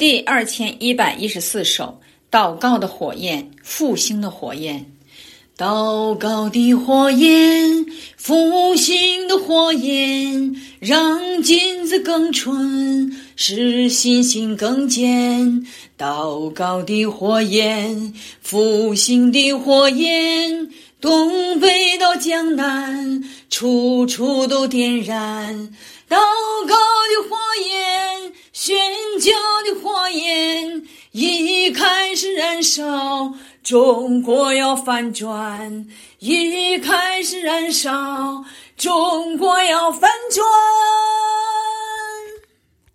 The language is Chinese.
第2114首，祷告的火焰，复兴的火焰。祷告的火焰，复兴的火焰，让金子更纯，使信心更坚。祷告的火焰，复兴的火焰，东北到江南，处处都点燃。祷告的火焰，宣教的火焰，一开始燃烧，中国要翻转，一开始燃烧，中国要翻转。